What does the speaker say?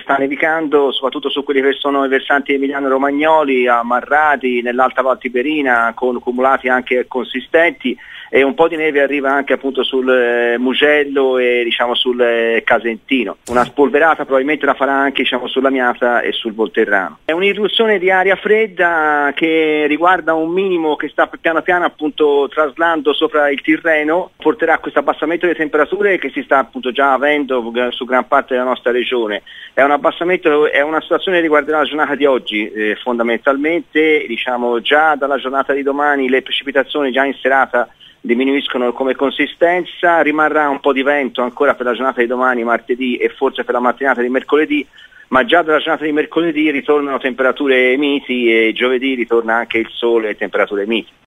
sta nevicando, soprattutto su quelli che sono i versanti emiliano-romagnoli, a Marrati, nell'Alta Val Tiberina, con cumulati anche consistenti, e un po' di neve arriva anche appunto sul Mugello e diciamo sul Casentino. Una spolverata probabilmente la farà anche diciamo sulla Miata e sul Volterrano. È un'irruzione di aria fredda che riguarda un minimo che sta piano piano appunto traslando sopra il Tirreno, porterà a questo abbassamento delle temperature che si sta appunto già avendo su gran parte della nostra regione. È un abbassamento, è una situazione che riguarderà la giornata di oggi fondamentalmente, diciamo già dalla giornata di domani le precipitazioni già in serata diminuiscono come consistenza, rimarrà un po' di vento ancora per la giornata di domani, martedì, e forse per la mattinata di mercoledì, ma già dalla giornata di mercoledì ritornano temperature miti e giovedì ritorna anche il sole e temperature miti.